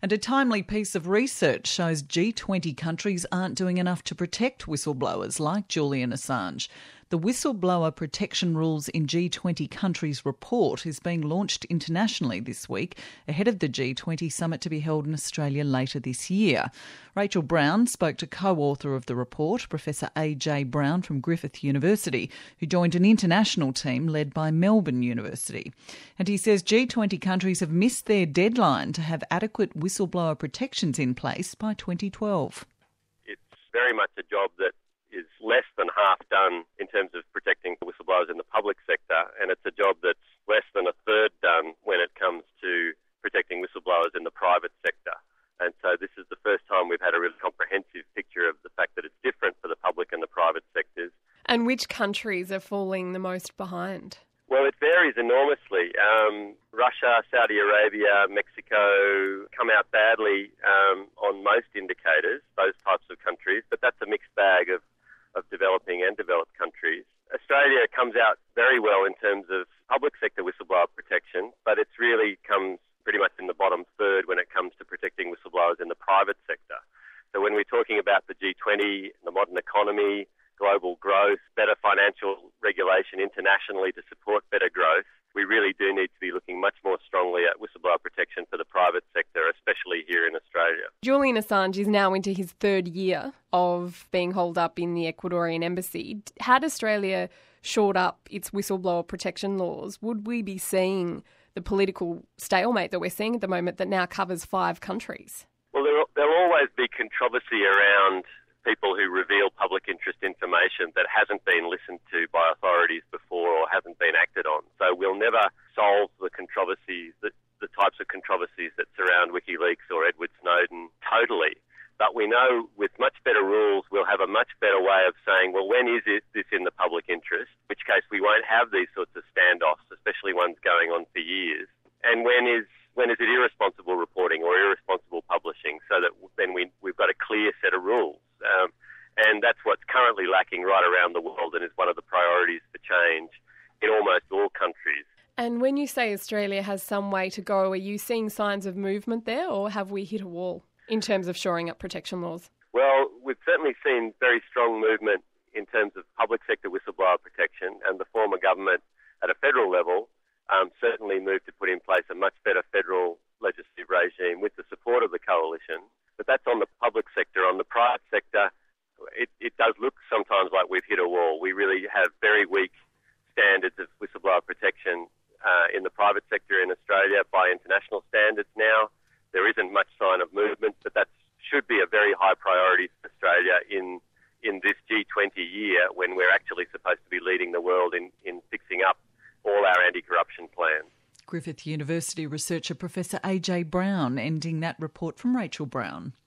And a timely piece of research shows G20 countries aren't doing enough to protect whistleblowers like Julian Assange. The Whistleblower Protection Rules in G20 Countries report is being launched internationally this week ahead of the G20 summit to be held in Australia later this year. Rachel Brown spoke to co-author of the report, Professor A.J. Brown from Griffith University, who joined an international team led by Melbourne University. And he says G20 countries have missed their deadline to have adequate whistleblower protections in place by 2012. It's very much a job that is less than half done in terms of protecting whistleblowers in the public sector, and it's a job that's less than a third done when it comes to protecting whistleblowers in the private sector. And so this is the first time we've had a really comprehensive picture of the fact that it's different for the public and the private sectors. And which countries are falling the most behind? Well, it varies enormously. Russia, Saudi Arabia, Mexico come out badly on most indicators, those types of countries, but that's a mixed bag of developing and developed countries. Australia comes out very well in terms of public sector whistleblower protection, but it's really comes pretty much in the bottom third when it comes to protecting whistleblowers in the private sector. So when we're talking about the G20, the modern economy, global growth, better financial regulation internationally to support better growth, we really do need to be looking much more strongly at whistleblower protection for the private sector, especially here in Australia. Julian Assange is now into his third year of being holed up in the Ecuadorian embassy. Had Australia shored up its whistleblower protection laws, would we be seeing the political stalemate that we're seeing at the moment that now covers 5 countries? Well, there'll always be controversy around people who reveal public interest information that hasn't been listened to by authorities before or hasn't been acted on. So we'll never solve the controversies, the types of controversies that surround WikiLeaks or Edward Snowden totally. But we know with much better rules, we'll have a much better way of saying, well, when is this in the public interest? In which case we won't have these sorts of standoffs, especially ones going on for years. And when is it irresponsible reporting or irresponsible publishing, so that then we've got a clear set of rules. And that's what's currently lacking right around the world and is one of the priorities for change in almost all countries. And when you say Australia has some way to go, are you seeing signs of movement there, or have we hit a wall in terms of shoring up protection laws? Well, we've certainly seen very strong movement in terms of public sector whistleblower protection, and the former government at a federal level certainly moved to put in place a much better federal legislative regime with the support of the coalition. But that's on the public sector. On the private sector, it does look sometimes like we've hit a wall. We really have very weak standards of whistleblower protection in the private sector in Australia by international standards now. There isn't much sign of movement, but that should be a very high priority for Australia in this G20 year when we're actually supposed to be leading the world in fixing up all our anti-corruption plans. Griffith University researcher Professor A.J. Brown ending that report from Rachel Brown.